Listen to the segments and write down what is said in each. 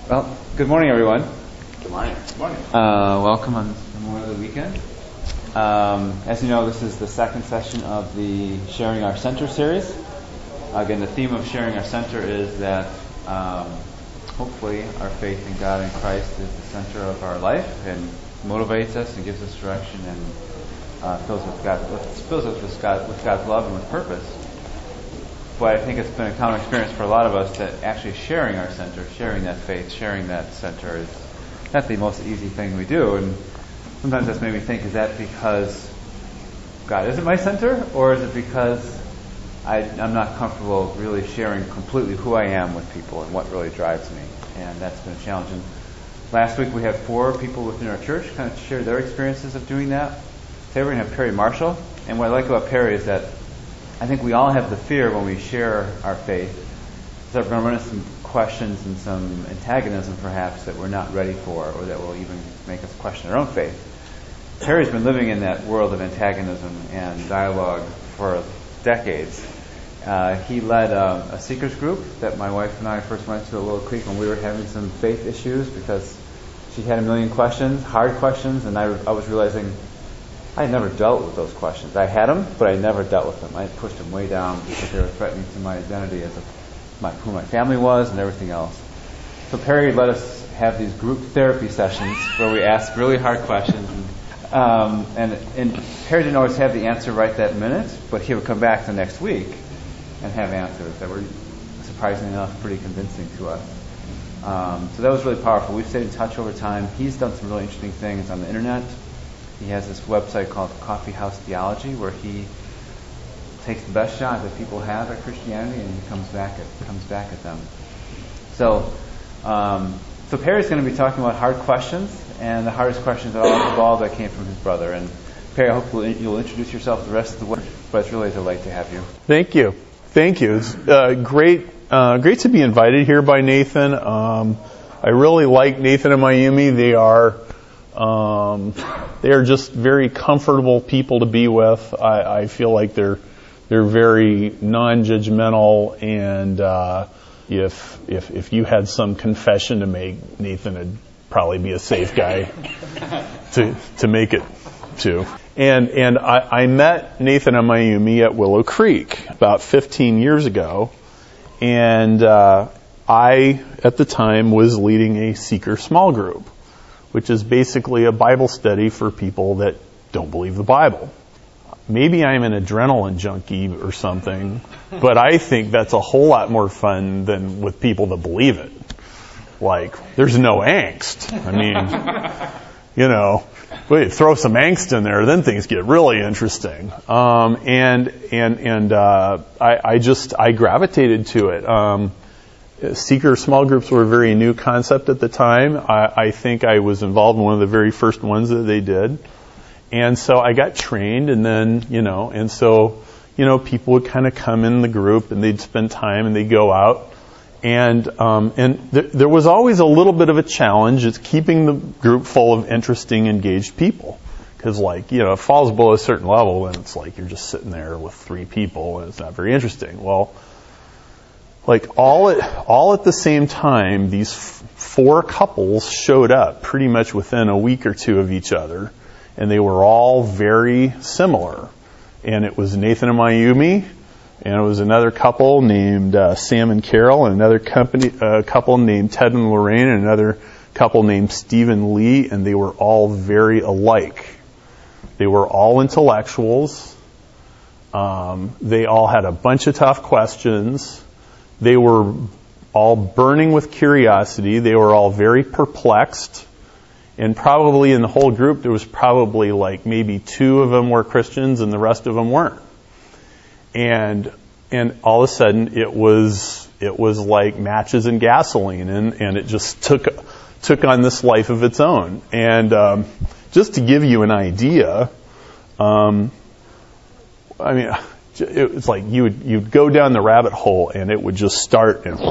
Well, good morning, everyone. Good morning. Good morning. Welcome on Memorial Day weekend. As you know, this is the second session of the Sharing Our Center series. Again, the theme of Sharing Our Center is that hopefully our faith in God and Christ is the center of our life and motivates us and gives us direction and fills us with God's love and with purpose. But I think it's been a common experience for a lot of us that actually sharing our center, sharing that faith, sharing that center is not the most easy thing we do. And sometimes that's made me think, is that because God isn't my center? Or is it because I'm not comfortable really sharing completely who I am with people and what really drives me? And that's been a challenge. And last week we had 4 people within our church kind of share their experiences of doing that. Today we're going to have Perry Marshall. And what I like about Perry is that I think we all have the fear when we share our faith that we're going to run into some questions and some antagonism perhaps that we're not ready for, or that will even make us question our own faith. Perry's been living in that world of antagonism and dialogue for decades. He led a seekers group that my wife and I first went to at Willow Creek when we were having some faith issues because she had a million questions, hard questions, and I was realizing I had never dealt with those questions. I had them, but I never dealt with them. I pushed them way down because they were threatening to my identity as who my family was and everything else. So Perry let us have these group therapy sessions where we asked really hard questions. And Perry didn't always have the answer right that minute, but he would come back the next week and have answers that were, surprisingly enough, pretty convincing to us. So that was really powerful. We've stayed in touch over time. He's done some really interesting things on the internet. He has this website called Coffee House Theology where he takes the best shot that people have at Christianity and he comes back at them. So Perry's going to be talking about hard questions, and the hardest questions that all involved that came from his brother. And Perry, I hope you'll introduce yourself to the rest of the world, but it's really a delight to have you. Thank you. It's great to be invited here by Nathan. I really like Nathan and Mayumi. They are just very comfortable people to be with. I feel like they're very non-judgmental, and if you had some confession to make, Nathan would probably be a safe guy to make it to. And I met Nathan and Mayumi at Willow Creek about 15 years ago, and I at the time was leading a seeker small group, which is basically a Bible study for people that don't believe the Bible. Maybe I'm an adrenaline junkie or something, but I think that's a whole lot more fun than with people that believe it. Like, there's no angst. I mean, wait, throw some angst in there, then things get really interesting. I gravitated to it. Seeker small groups were a very new concept at the time. I think I was involved in one of the very first ones that they did. And so I got trained, and then, people would kind of come in the group and they'd spend time and they'd go out. And there was always a little bit of a challenge. It's keeping the group full of interesting, engaged people. Because, if it falls below a certain level, then it's like you're just sitting there with 3 people and it's not very interesting. Well, all at the same time, these 4 couples showed up pretty much within a week or 2 of each other, and they were all very similar. And it was Nathan and Mayumi, and it was another couple named Sam and Carol, and another couple named Ted and Lorraine, and another couple named Stephen Lee, and they were all very alike. They were all intellectuals. They all had a bunch of tough questions. They were all burning with curiosity. They were all very perplexed. And probably in the whole group, there was probably maybe 2 of them were Christians and the rest of them weren't. And all of a sudden, it was like matches and gasoline, and it just took on this life of its own. And just to give you an idea, it's like you'd go down the rabbit hole and it would just start and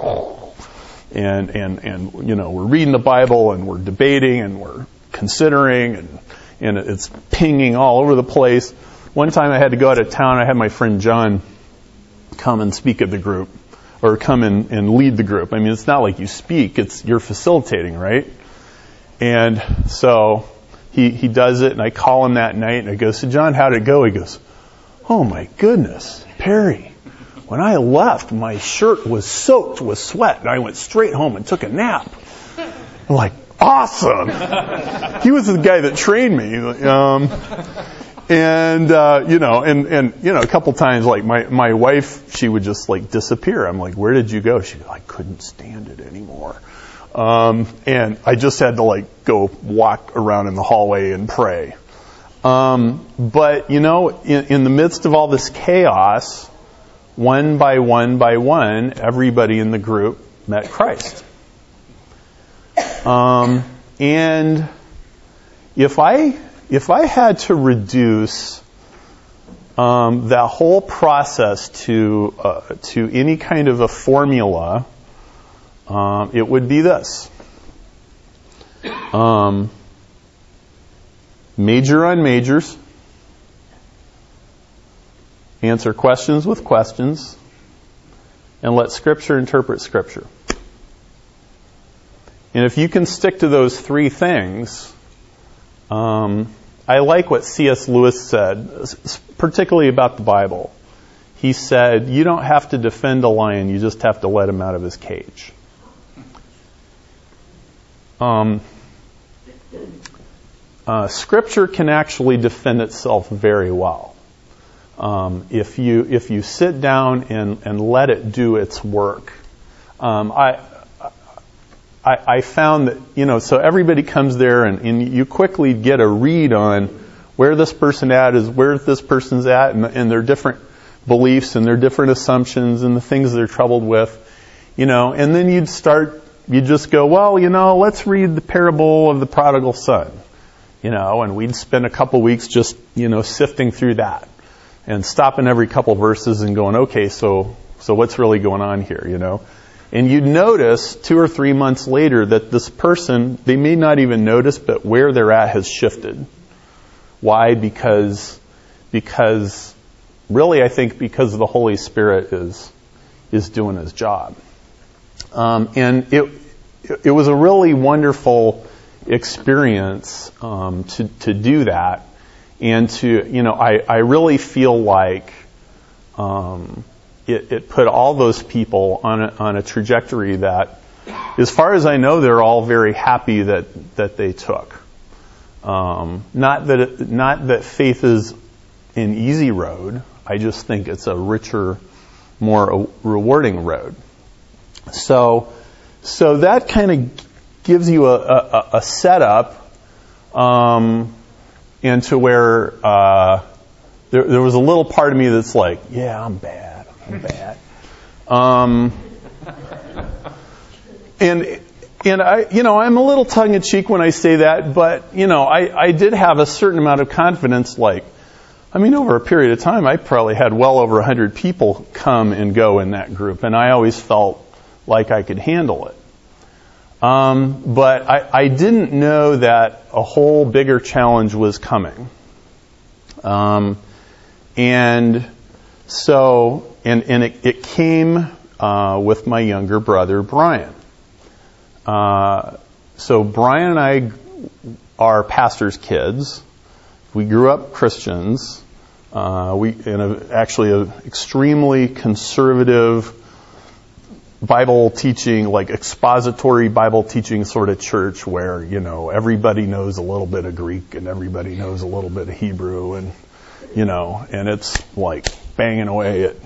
we're reading the Bible and we're debating and we're considering and it's pinging all over the place. One time I had to go out of town. I had my friend John come and speak at the group. or come and lead the group. I mean, it's not like you speak, you're facilitating, right? And so he does it, and I call him that night, and I go, so John, how'd it go? He goes, oh my goodness, Perry, when I left, my shirt was soaked with sweat, and I went straight home and took a nap. I'm like, awesome! He was the guy that trained me. A couple times, like my wife, she would just like disappear. I'm like, where did you go? She goes, I couldn't stand it anymore. And I just had to like go walk around in the hallway and pray. But in the midst of all this chaos, one by one, everybody in the group met Christ. And if I had to reduce that whole process to any kind of a formula, it would be this. Major on majors. Answer questions with questions. And let Scripture interpret Scripture. And if you can stick to those three things, I like what C.S. Lewis said, particularly about the Bible. He said, you don't have to defend a lion, you just have to let him out of his cage. Scripture can actually defend itself very well. If you sit down and let it do its work. I found that, so everybody comes there and you quickly get a read on where this person where this person's at and their different beliefs and their different assumptions and the things they're troubled with, and then you'd just go, well, let's read the parable of the prodigal son, and we'd spend a couple weeks just, sifting through that and stopping every couple verses and going, okay, so what's really going on here, And you'd notice 2 or 3 months later that this person, they may not even notice, but where they're at has shifted. Why? Because really I think because the Holy Spirit is doing his job. And it was a really wonderful experience to do that. And I really feel like it put all those people on a trajectory that, as far as I know, they're all very happy that they took. Not that faith is an easy road. I just think it's a richer, more rewarding road. So that kind of gives you a setup, into where there was a little part of me that's like, yeah, I'm bad. And I, I'm a little tongue in cheek when I say that, but I did have a certain amount of confidence. Over a period of time, I probably had well over 100 people come and go in that group, and I always felt like I could handle it. But I didn't know that a whole bigger challenge was coming. And it came with my younger brother, Brian. So Brian and I are pastors' kids. We grew up Christians. Actually an extremely conservative Bible teaching, like expository Bible teaching sort of church where, everybody knows a little bit of Greek and everybody knows a little bit of Hebrew and it's like banging away at,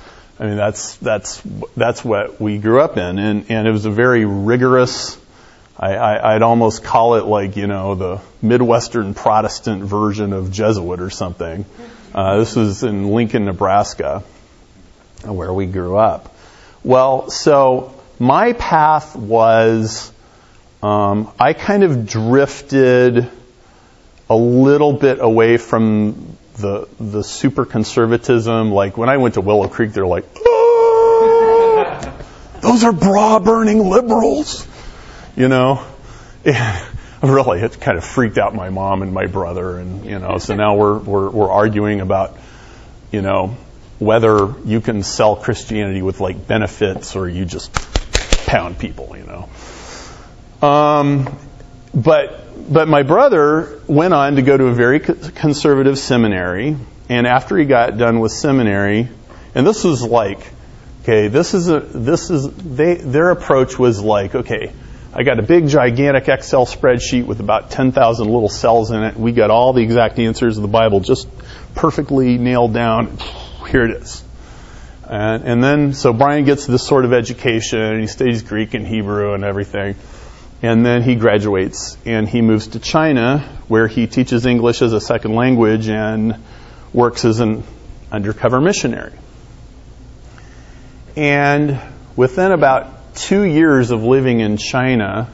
that's what we grew up in. And it was a very rigorous, I'd almost call it like, the Midwestern Protestant version of Jesuit or something. This was in Lincoln, Nebraska, where we grew up. Well, so my path was, I kind of drifted a little bit away from the super conservatism. Like when I went to Willow Creek, they're like, oh, those are bra-burning liberals, Really, it kind of freaked out my mom and my brother, and so now we're arguing about, whether you can sell Christianity with like benefits or you just pound people, But my brother went on to go to a very conservative seminary, and after he got done with seminary, and this was like, okay, their approach was like, okay, I got a big gigantic Excel spreadsheet with about 10,000 little cells in it. We got all the exact answers of the Bible just perfectly nailed down. Here it is. And then, so Brian gets this sort of education, and he studies Greek and Hebrew and everything. And then he graduates, and he moves to China, where he teaches English as a second language and works as an undercover missionary. And within about 2 years of living in China,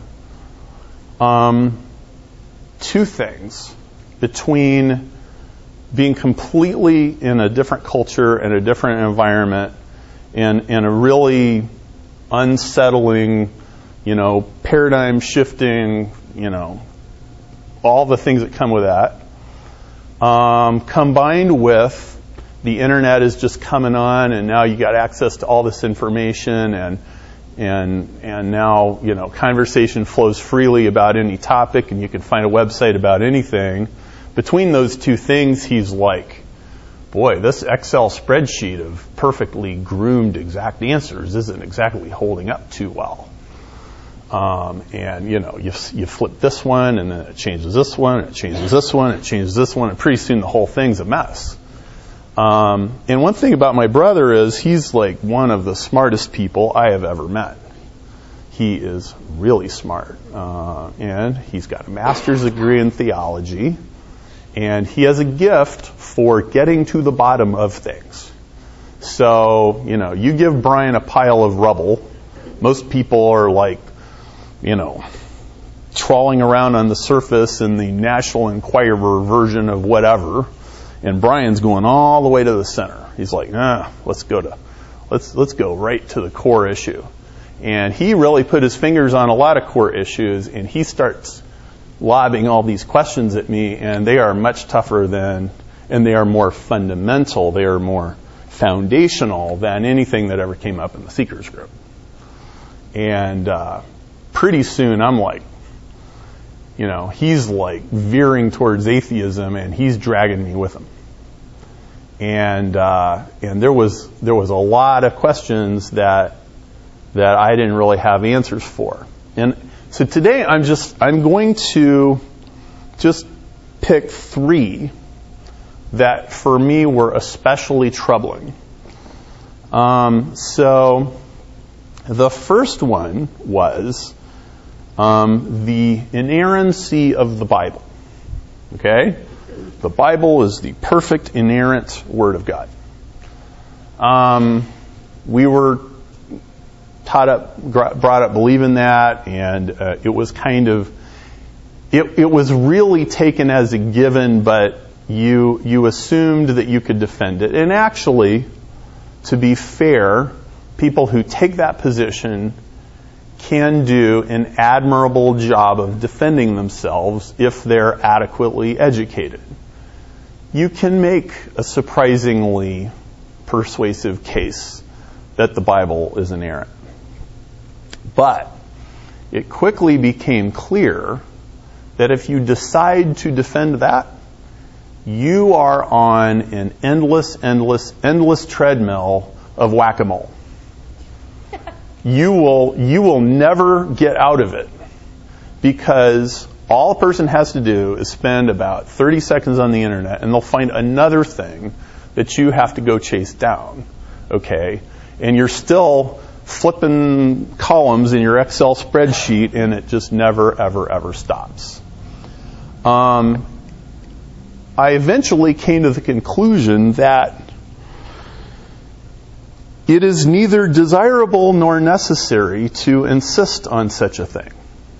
two things. Between being completely in a different culture and a different environment and a really unsettling, paradigm shifting, all the things that come with that, combined with the internet is just coming on, and now you got access to all this information, and now, conversation flows freely about any topic, and you can find a website about anything. Between those two things, he's like, boy, this Excel spreadsheet of perfectly groomed exact answers isn't exactly holding up too well. And you flip this one, and then it changes this one, and it changes this one, and it changes this one, and pretty soon the whole thing's a mess. And one thing about my brother is he's like one of the smartest people I have ever met. He is really smart, and he's got a master's degree in theology, and he has a gift for getting to the bottom of things. So, you give Brian a pile of rubble, most people are like, trawling around on the surface in the National Enquirer version of whatever, and Brian's going all the way to the center. He's like, let's go right to the core issue. And he really put his fingers on a lot of core issues, and he starts lobbing all these questions at me, and they are much tougher and they are more fundamental, they are more foundational than anything that ever came up in the Seekers group. And pretty soon I'm like, he's like veering towards atheism, and he's dragging me with him. And there was a lot of questions that I didn't really have answers for. And so today I'm going to just pick 3 that for me were especially troubling. So the first one was the inerrancy of the Bible. Okay? The Bible is the perfect inerrant Word of God. We were brought up believing that, and it was kind of, it was really taken as a given, but you assumed that you could defend it. And actually, to be fair, people who take that position can do an admirable job of defending themselves if they're adequately educated. You can make a surprisingly persuasive case that the Bible is inerrant. But it quickly became clear that if you decide to defend that, you are on an endless treadmill of whack-a-mole. You will never get out of it, because all a person has to do is spend about 30 seconds on the internet, and they'll find another thing that you have to go chase down. Okay? And you're still flipping columns in your Excel spreadsheet, and it just never, ever, ever stops. I eventually came to the conclusion that it is neither desirable nor necessary to insist on such a thing.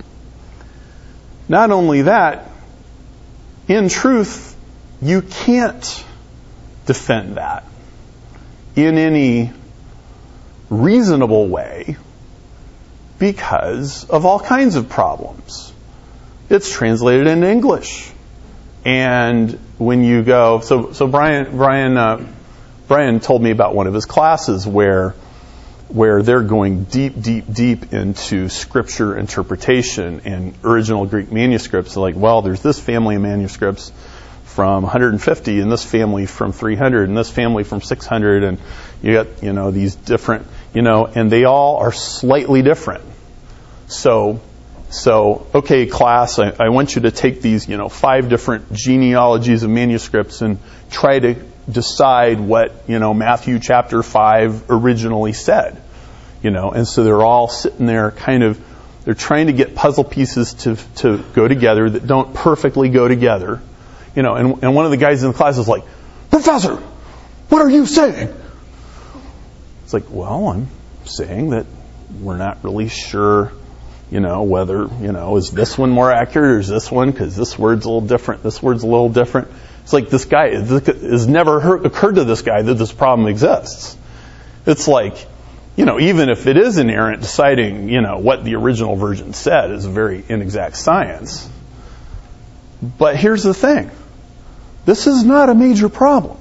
Not only that, in truth, you can't defend that in any reasonable way because of all kinds of problems. It's translated into English. And when you go, so Brian Brian told me about one of his classes where they're going deep into scripture interpretation and original Greek manuscripts. Like, well, there's this family of manuscripts from 150 and this family from 300 and this family from 600, and you got, these different, and they all are slightly different. So okay, class, I want you to take these, 5 different genealogies of manuscripts and try to decide what, Matthew chapter 5 originally said, and so they're all sitting there they're trying to get puzzle pieces to go together that don't perfectly go together, and one of the guys in the class is like, "Professor, what are you saying?" It's like, well, I'm saying that we're not really sure, whether, is this one more accurate or is this one, because this word's a little different, this word's a little different. It's like this guy, it has never occurred to this guy that this problem exists. It's like, even if it is inerrant, deciding, what the original version said is a very inexact science. But here's the thing. This is not a major problem.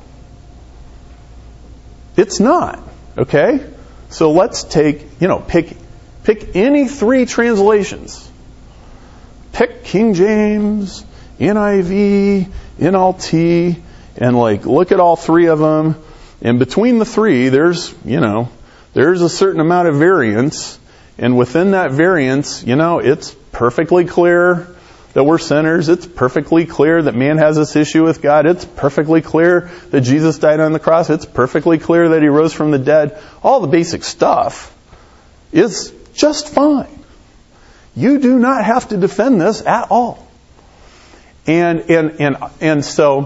It's not. Okay? So let's take, pick any 3 translations. Pick King James, NIV, NLT, and look at all 3 of them. And between the 3, there's a certain amount of variance. And within that variance, it's perfectly clear that we're sinners. It's perfectly clear that man has this issue with God. It's perfectly clear that Jesus died on the cross. It's perfectly clear that he rose from the dead. All the basic stuff is just fine. You do not have to defend this at all. And so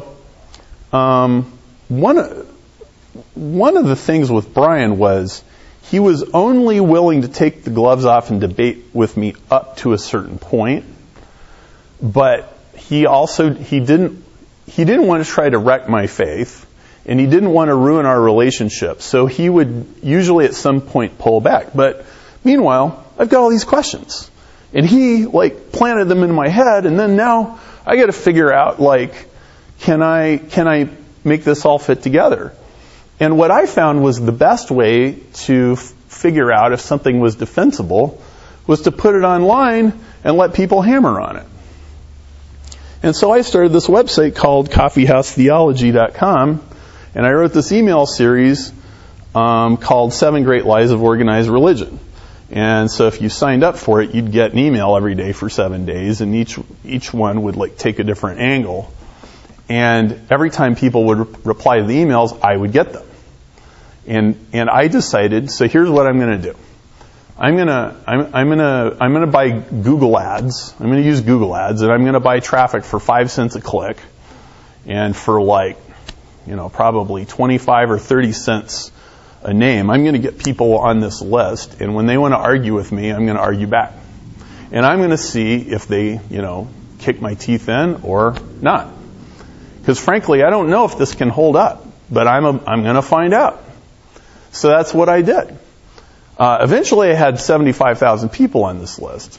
one of the things with Brian was he was only willing to take the gloves off and debate with me up to a certain point, but he didn't want to try to wreck my faith, and he didn't want to ruin our relationship. So he would usually at some point pull back. But meanwhile, I've got all these questions, and he planted them in my head, and then now I got to figure out can I make this all fit together? And what I found was the best way to figure out if something was defensible was to put it online and let people hammer on it. And so I started this website called coffeehousetheology.com, and I wrote this email series called 7 Great Lies of Organized Religion. And so if you signed up for it, you'd get an email every day for 7 days, and each one would take a different angle. And every time people would reply to the emails, I would get them. And I decided, so here's what I'm going to do. I'm gonna buy Google Ads. I'm going to use Google Ads, and I'm going to buy traffic for 5 cents a click, and for probably 25 or 30 cents a name. I'm going to get people on this list, and when they want to argue with me, I'm going to argue back, and I'm going to see if they, kick my teeth in or not. Because frankly, I don't know if this can hold up, but I'm going to find out. So that's what I did. Eventually, I had 75,000 people on this list.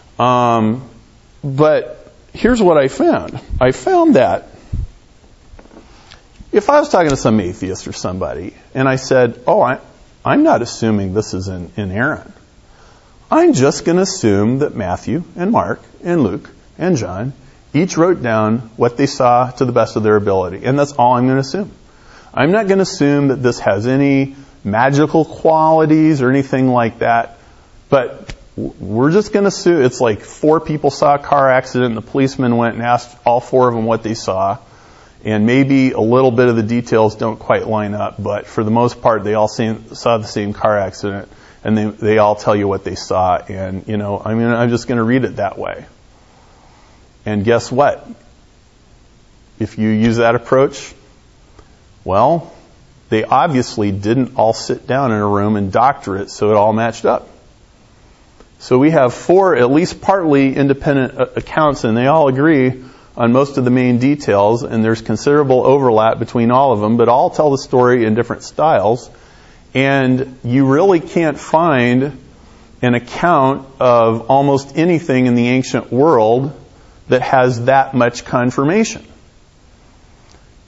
But here's what I found. I found that if I was talking to some atheist or somebody, and I said, I'm not assuming this is inerrant. I'm just going to assume that Matthew and Mark and Luke and John each wrote down what they saw to the best of their ability. And that's all I'm going to assume. I'm not going to assume that this has any magical qualities or anything like that. But we're just going to assume it's 4 people saw a car accident, and the policeman went and asked all 4 of them what they saw. And maybe a little bit of the details don't quite line up, but for the most part, they all saw the same car accident, and they all tell you what they saw. And, I'm just going to read it that way. And guess what? If you use that approach, well, they obviously didn't all sit down in a room and doctor it so it all matched up. So we have 4 at least partly independent accounts, and they all agree on most of the main details, and there's considerable overlap between all of them, but all tell the story in different styles. And you really can't find an account of almost anything in the ancient world that has that much confirmation.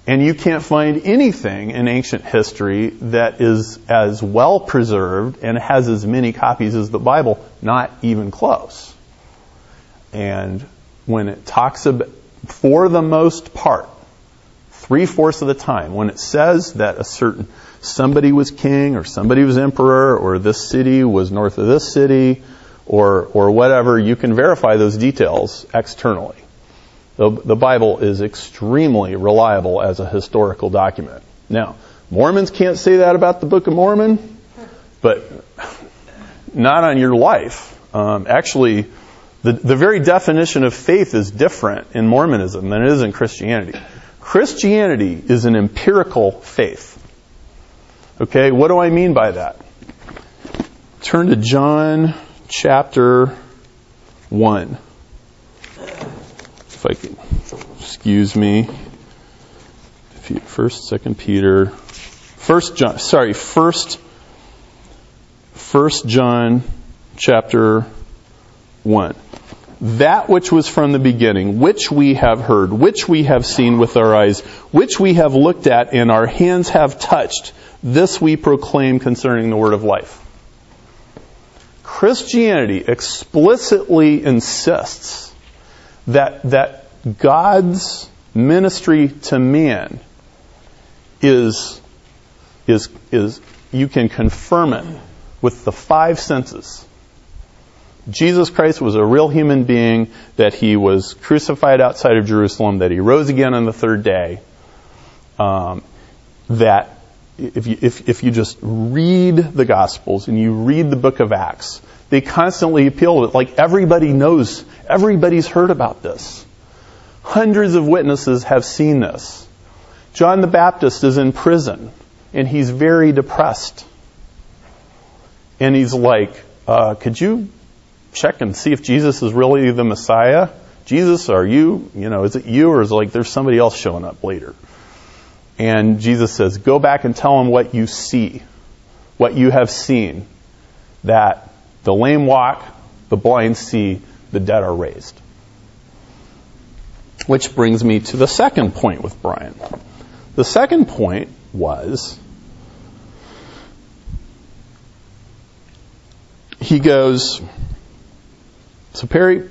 And you can't find anything in ancient history that is as well preserved and has as many copies as the Bible, not even close. And when it talks about, for the most part, 3/4 of the time, when it says that somebody was king or somebody was emperor or this city was north of this city or whatever, you can verify those details externally. The Bible is extremely reliable as a historical document. Now, Mormons can't say that about the Book of Mormon, but not on your life. Actually, the very definition of faith is different in Mormonism than it is in Christianity. Christianity is an empirical faith. Okay, what do I mean by that? Turn to John chapter 1. If I can, excuse me. First John chapter 1. That which was from the beginning, which we have heard, which we have seen with our eyes, which we have looked at and our hands have touched, this we proclaim concerning the word of life. Christianity explicitly insists that God's ministry to man is you can confirm it with the 5 senses. Jesus Christ was a real human being, that he was crucified outside of Jerusalem, that he rose again on the 3rd day. That if you just read the Gospels and you read the book of Acts, they constantly appeal to it. Like everybody knows, everybody's heard about this. Hundreds of witnesses have seen this. John the Baptist is in prison and he's very depressed. And he's like, could you check and see if Jesus is really the Messiah? Jesus, are you, is it you, or is it like there's somebody else showing up later? And Jesus says, go back and tell him what you see, what you have seen, that the lame walk, the blind see, the dead are raised. Which brings me to the second point with Brian. The second point was, he goes, so Perry,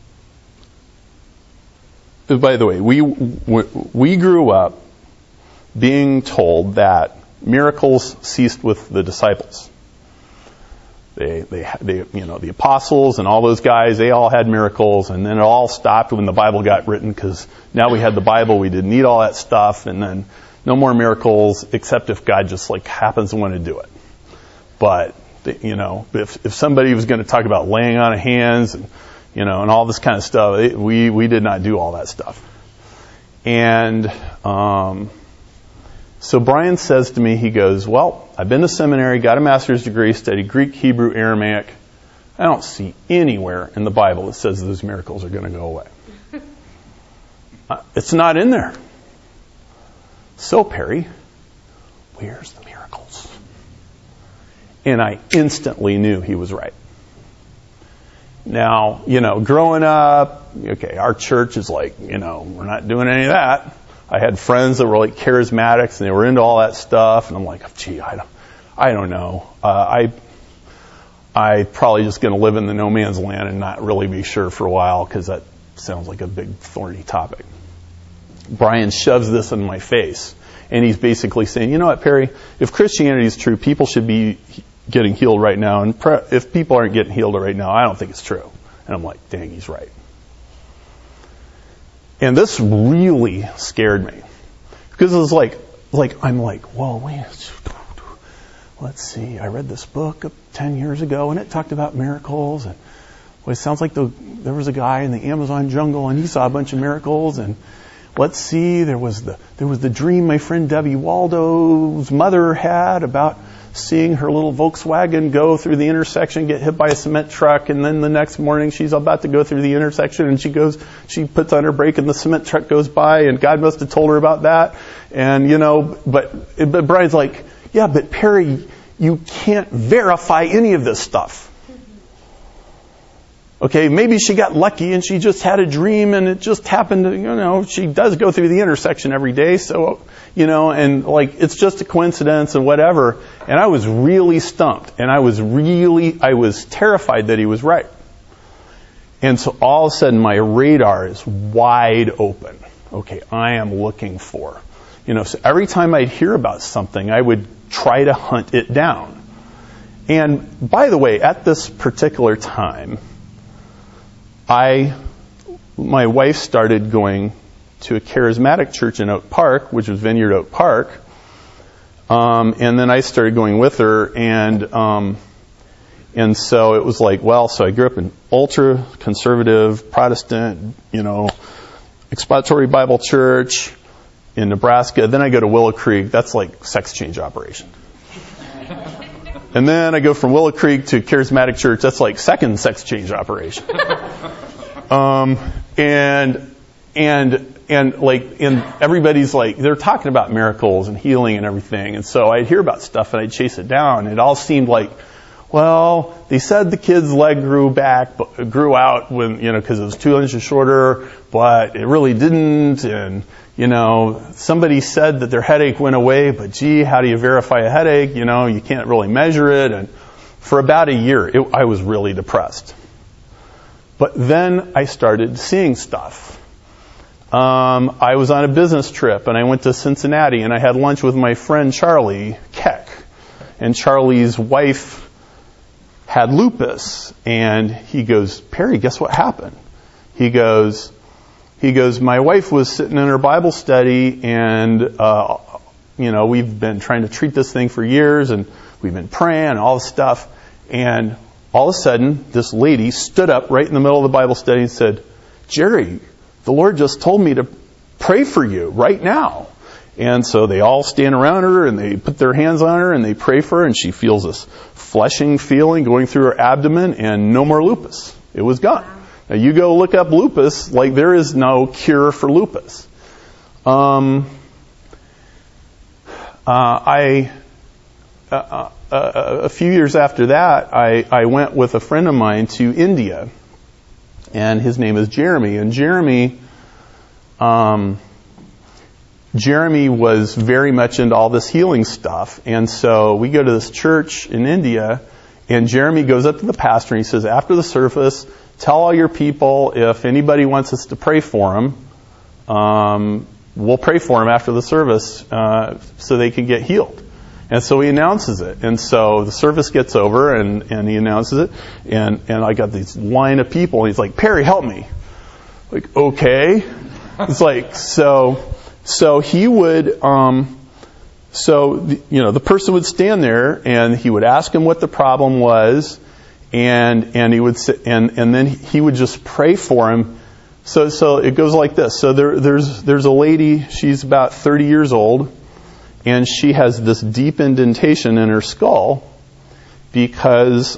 by the way, we grew up being told that miracles ceased with the disciples. The apostles and all those guys, they all had miracles, and then it all stopped when the Bible got written, because now we had the Bible, we didn't need all that stuff, and then no more miracles, except if God just happens to want to do it. But if somebody was going to talk about laying on of hands and and all this kind of stuff, we did not do all that stuff. And so Brian says to me, he goes, well, I've been to seminary, got a master's degree, studied Greek, Hebrew, Aramaic. I don't see anywhere in the Bible that says those miracles are going to go away. It's not in there. So, Perry, where's the miracles? And I instantly knew he was right. Now, growing up, our church is we're not doing any of that. I had friends that were charismatics and they were into all that stuff, and I'm like, gee, I don't know. I probably just going to live in the no man's land and not really be sure for a while, because that sounds like a big thorny topic. Brian shoves this in my face, and he's basically saying, you know what, Perry, if Christianity is true, people should be getting healed right now, and if people aren't getting healed right now, I don't think it's true. And I'm like, dang, he's right. And this really scared me, because it was I'm like, whoa, wait, let's see. I read this book 10 years ago, and it talked about miracles, and it sounds like there was a guy in the Amazon jungle, and he saw a bunch of miracles, and let's see, there was the dream my friend Debbie Waldo's mother had about seeing her little Volkswagen go through the intersection, get hit by a cement truck, and then the next morning she's about to go through the intersection, and she puts on her brake, and the cement truck goes by, and God must have told her about that. And but Brian's like, yeah, but Perry, you can't verify any of this stuff. Okay, maybe she got lucky and she just had a dream and it just happened to, she does go through the intersection every day, so, and like it's just a coincidence and whatever. And I was really stumped and I was terrified that he was right. And so all of a sudden my radar is wide open. Okay, I am looking for. So every time I'd hear about something, I would try to hunt it down. And by the way, at this particular time, my wife started going to a charismatic church in Oak Park, which was Vineyard Oak Park. And then I started going with her, and so it was like, so I grew up in ultra-conservative, Protestant, expository Bible church in Nebraska. Then I go to Willow Creek. That's like sex change operation. And then I go from Willow Creek to Charismatic Church. That's like second sex change operation. And everybody's like, they're talking about miracles and healing and everything. And so I'd hear about stuff and I'd chase it down. It all seemed like, they said the kid's leg grew out when, because it was 2 inches shorter, but it really didn't. And, somebody said that their headache went away, but gee, how do you verify a headache? You can't really measure it. And for about a year, I was really depressed. But then I started seeing stuff. I was on a business trip and I went to Cincinnati and I had lunch with my friend Charlie Keck. And Charlie's wife had lupus. And he goes, Perry, guess what happened? He goes, my wife was sitting in her Bible study and, we've been trying to treat this thing for years and we've been praying and all this stuff. And all of a sudden, this lady stood up right in the middle of the Bible study and said, Jerry, the Lord just told me to pray for you right now. And so they all stand around her and they put their hands on her and they pray for her and she feels this fleshing feeling going through her abdomen and no more lupus. It was gone. Now you go look up lupus, there is no cure for lupus. A few years after that, I went with a friend of mine to India, and his name is Jeremy. And Jeremy was very much into all this healing stuff. And so we go to this church in India, and Jeremy goes up to the pastor and he says, after the service, tell all your people if anybody wants us to pray for them, we'll pray for them after the service so they can get healed. And so he announces it. And so the service gets over and he announces it. And I got this line of people. And he's like, Perry, help me. Like, okay. It's like, so he would, the person would stand there and he would ask him what the problem was. And he would sit, and then he would just pray for him. So it goes like this. So there's a lady, she's about 30 years old. And she has this deep indentation in her skull because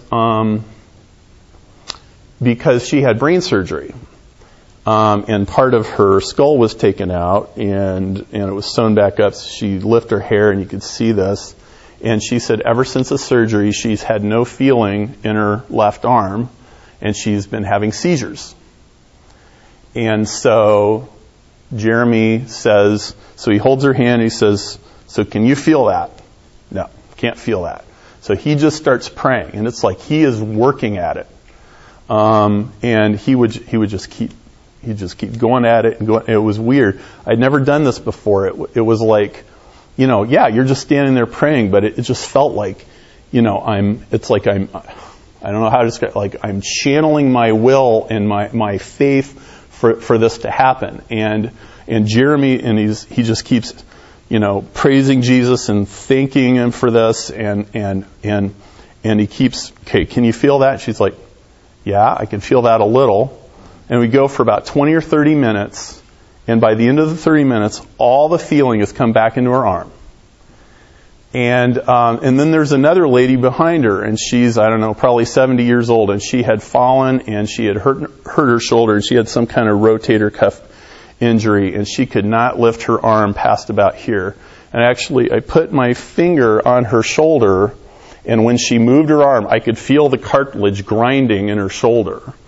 she had brain surgery. And part of her skull was taken out and it was sewn back up. So she lifted her hair and you could see this. And she said ever since the surgery, she's had no feeling in her left arm and she's been having seizures. And so Jeremy says, so he holds her hand and he says, so can you feel that? No, can't feel that. So he just starts praying, and it's like he is working at it. And he would just keep going at it and going. It was weird. I'd never done this before. It was like, you're just standing there praying, but it just felt like, I don't know how to describe it, like I'm channeling my will and my faith for this to happen. And Jeremy, and he just keeps, praising Jesus and thanking him for this, and he keeps, okay, can you feel that? She's like, yeah, I can feel that a little. And we go for about 20 or 30 minutes, and by the end of the 30 minutes, all the feeling has come back into her arm. And then there's another lady behind her, and she's, probably 70 years old, and she had fallen, and she had hurt her shoulder, and she had some kind of rotator cuff injury, and she could not lift her arm past about here. And actually, I put my finger on her shoulder, and when she moved her arm, I could feel the cartilage grinding in her shoulder.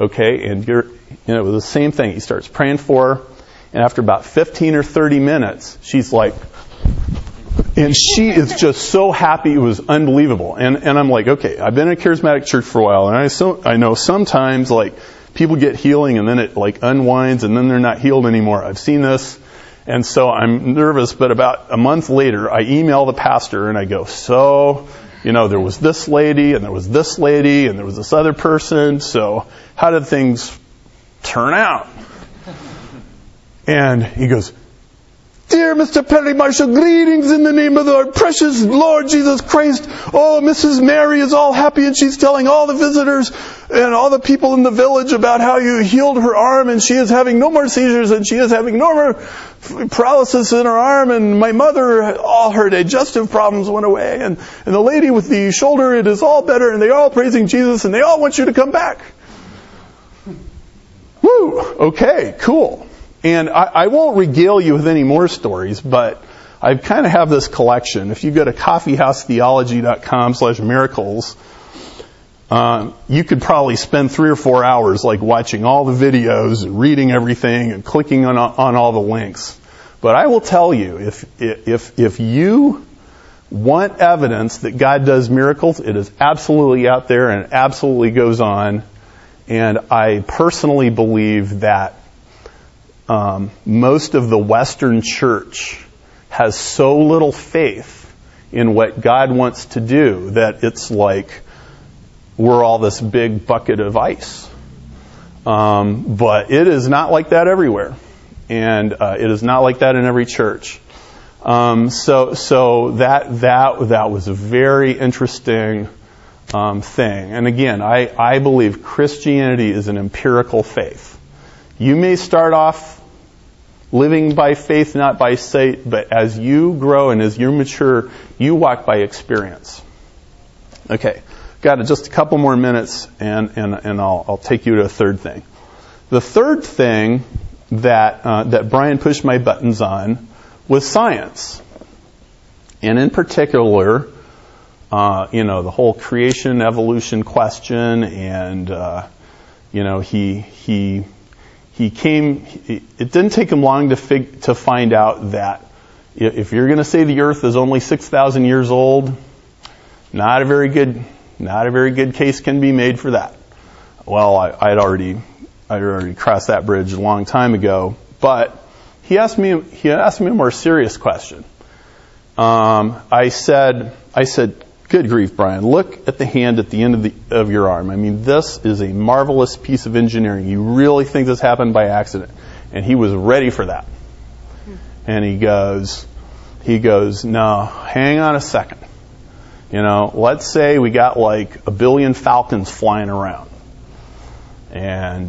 Okay, and it was the same thing. He starts praying for her, and after about 15 or 30 minutes, she's like, and she is just so happy. It was unbelievable. And I'm like, okay, I've been in a charismatic church for a while, and I know sometimes like people get healing and then it like unwinds and then they're not healed anymore. I've seen this. And so I'm nervous, but about a month later, I email the pastor and I go, so, there was this lady and there was this lady and there was this other person. So how did things turn out? And he goes, dear Mr. Perry Marshall, greetings in the name of our precious Lord Jesus Christ. Oh, Mrs. Mary is all happy and she's telling all the visitors and all the people in the village about how you healed her arm and she is having no more seizures and she is having no more paralysis in her arm, and my mother, all her digestive problems went away, and the lady with the shoulder, it is all better, and they're all praising Jesus and they all want you to come back. Woo! Okay, cool. And I won't regale you with any more stories, but I kind of have this collection. If you go to coffeehousetheology.com/miracles, you could probably spend 3 or 4 hours like watching all the videos and reading everything and clicking on all the links. But I will tell you, if you want evidence that God does miracles, it is absolutely out there and it absolutely goes on. And I personally believe that most of the Western church has so little faith in what God wants to do that it's like we're all this big bucket of ice. But it is not like that everywhere. And it is not like that in every church. So that was a very interesting thing. And again, I believe Christianity is an empirical faith. You may start off living by faith, not by sight, but as you grow and as you mature, you walk by experience. Okay, got just a couple more minutes, and I'll take you to a third thing. The third thing that Brian pushed my buttons on was science, and in particular, the whole creation evolution question, and he came. It didn't take him long to find out that if you're going to say the Earth is only 6,000 years old, not a very good case can be made for that. Well, I'd already crossed that bridge a long time ago. But he asked me a more serious question. I said, good grief, Brian, look at the hand at the end of your arm. I mean, this is a marvelous piece of engineering. You really think this happened by accident? And he was ready for that. And he goes, no, hang on a second. Let's say we got like 1 billion falcons flying around. And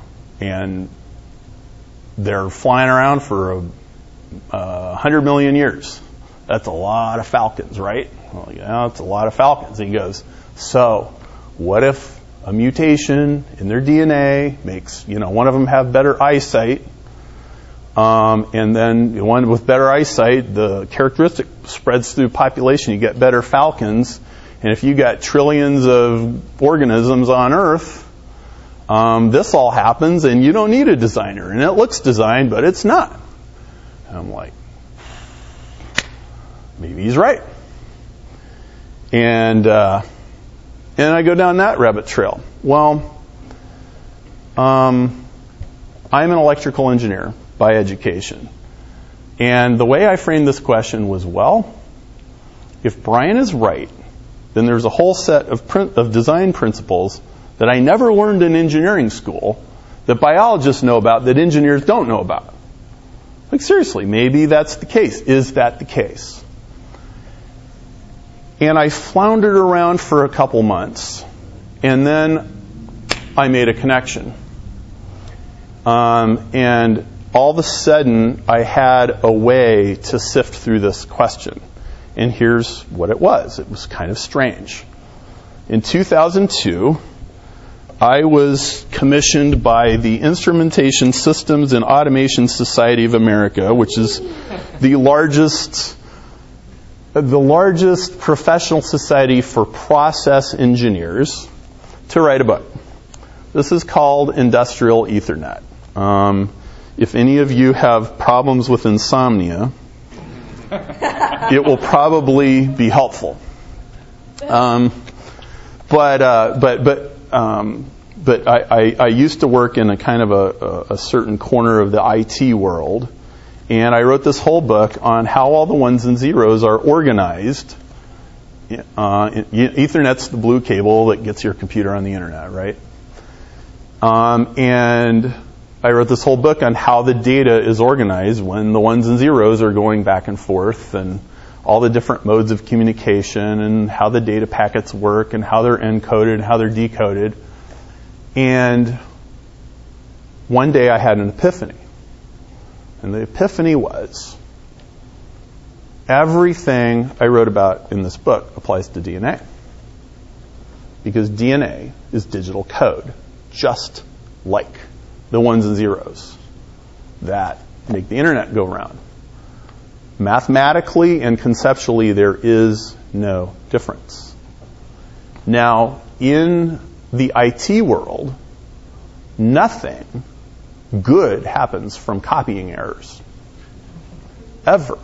they're flying around for 100 million years. That's a lot of falcons, right? Well, yeah, it's a lot of falcons. And he goes, so what if a mutation in their DNA makes, one of them have better eyesight, and then one with better eyesight, the characteristic spreads through population, you get better falcons, and if you got trillions of organisms on Earth, this all happens and you don't need a designer. And it looks designed, but it's not. And I'm like, maybe he's right. And I go down that rabbit trail. Well, I'm an electrical engineer by education. And the way I framed this question was, well, if Brian is right, then there's a whole set of design principles that I never learned in engineering school that biologists know about that engineers don't know about. Like, seriously, maybe that's the case. Is that the case? And I floundered around for a couple months, and then I made a connection. And all of a sudden, I had a way to sift through this question. And here's what it was. It was kind of strange. In 2002, I was commissioned by the Instrumentation Systems and Automation Society of America, which is the largest professional society for process engineers, to write a book This is called industrial Ethernet. If any of you have problems with insomnia, it will probably be helpful. But I used to work in a kind of a certain corner of the IT world, and I wrote this whole book on how all the ones and zeros are organized. Ethernet's the blue cable that gets your computer on the internet, right? And I wrote this whole book on how the data is organized when the ones and zeros are going back and forth, and all the different modes of communication, and how the data packets work, and how they're encoded and how they're decoded. And one day I had an epiphany. And the epiphany was, everything I wrote about in this book applies to DNA. Because DNA is digital code, just like the ones and zeros that make the internet go round. Mathematically and conceptually, there is no difference. Now, in the IT world, nothing good happens from copying errors. Ever.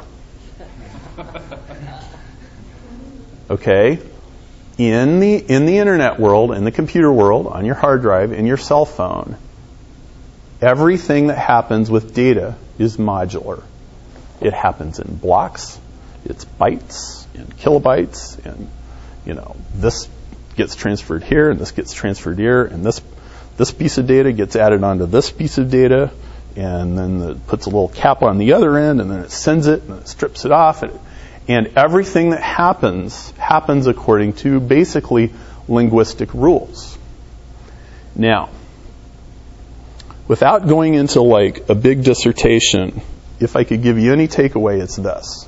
Okay? In the internet world, in the computer world, on your hard drive, in your cell phone, everything that happens with data is modular. It happens in blocks, it's bytes, and kilobytes, and this gets transferred here, and this gets transferred here, and this piece of data gets added onto this piece of data, and then it puts a little cap on the other end, and then it sends it, and it strips it off, and everything that happens according to basically linguistic rules. Now, without going into like a big dissertation, if I could give you any takeaway, it's this.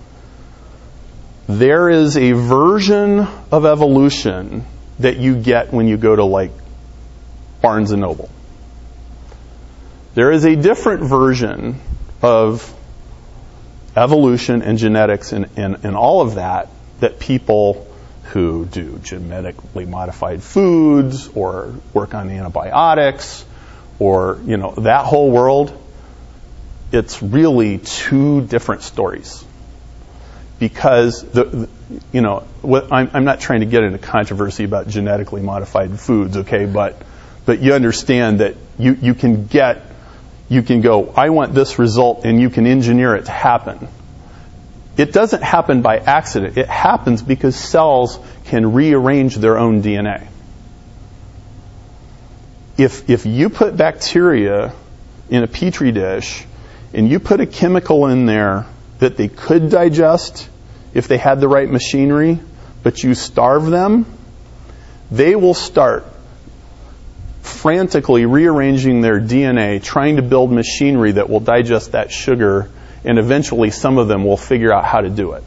There is a version of evolution that you get when you go to like Barnes and Noble. There is a different version of evolution and genetics and all of that people who do genetically modified foods or work on antibiotics or that whole world, it's really two different stories. Because I'm not trying to get into controversy about genetically modified foods, okay? But you understand that you can go, I want this result, and you can engineer it to happen. It doesn't happen by accident. It happens because cells can rearrange their own DNA. If you put bacteria in a petri dish and you put a chemical in there that they could digest if they had the right machinery, but you starve them, they will start frantically rearranging their DNA, trying to build machinery that will digest that sugar, and eventually some of them will figure out how to do it.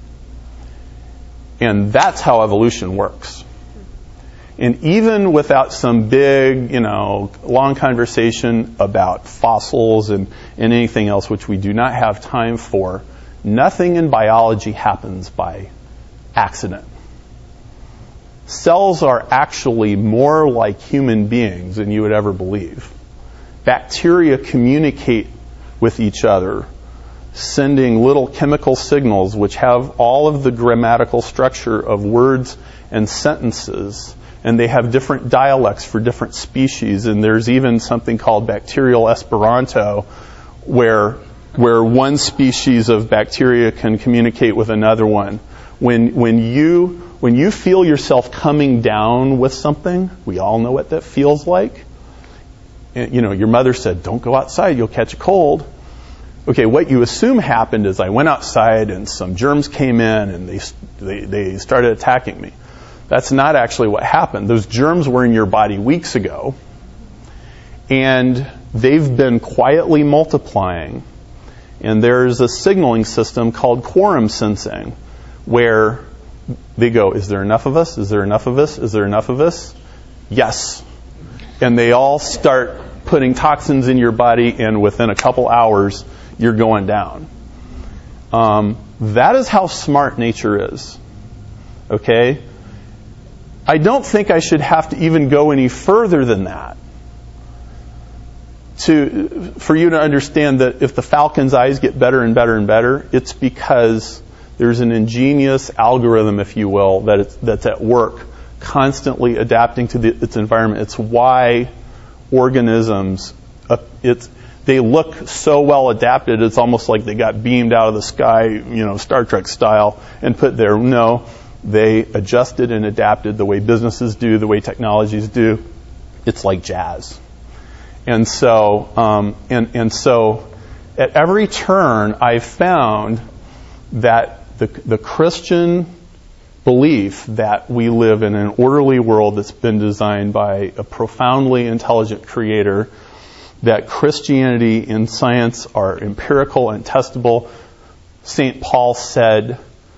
And that's how evolution works. And even without some big, long conversation about fossils and anything else, which we do not have time for, nothing in biology happens by accident. Cells are actually more like human beings than you would ever believe. Bacteria communicate with each other, sending little chemical signals which have all of the grammatical structure of words and sentences, and they have different dialects for different species, and there's even something called bacterial Esperanto where one species of bacteria can communicate with another one. When you feel yourself coming down with something, we all know what that feels like. Your mother said, don't go outside, you'll catch a cold. Okay, what you assume happened is I went outside and some germs came in and they started attacking me. That's not actually what happened. Those germs were in your body weeks ago, and they've been quietly multiplying. And there's a signaling system called quorum sensing, where they go, is there enough of us? Is there enough of us? Is there enough of us? Yes. And they all start putting toxins in your body, and within a couple hours, you're going down. That is how smart nature is. Okay? I don't think I should have to even go any further than that for you to understand that if the falcon's eyes get better and better and better, it's because there's an ingenious algorithm, if you will, that's at work, constantly adapting to its environment. It's why organisms, they look so well adapted, it's almost like they got beamed out of the sky, Star Trek style, and put there. No, they adjusted and adapted the way businesses do, the way technologies do. It's like jazz. And so, so at every turn, I've found that the Christian belief that we live in an orderly world that's been designed by a profoundly intelligent creator, that Christianity and science are empirical and testable. St. Paul said,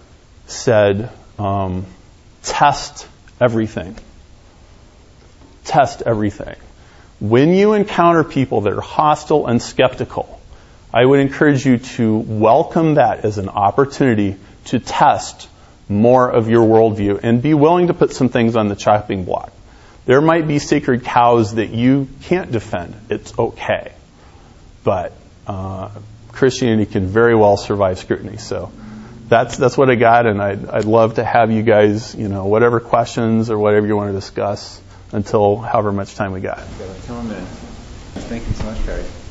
test everything. Test everything. When you encounter people that are hostile and skeptical, I would encourage you to welcome that as an opportunity to test more of your worldview and be willing to put some things on the chopping block. There might be sacred cows that you can't defend. It's okay. But Christianity can very well survive scrutiny. So that's what I got, and I'd love to have you guys, whatever questions or whatever you want to discuss until however much time we got. Got 10 more minutes. Thank you so much, Perry.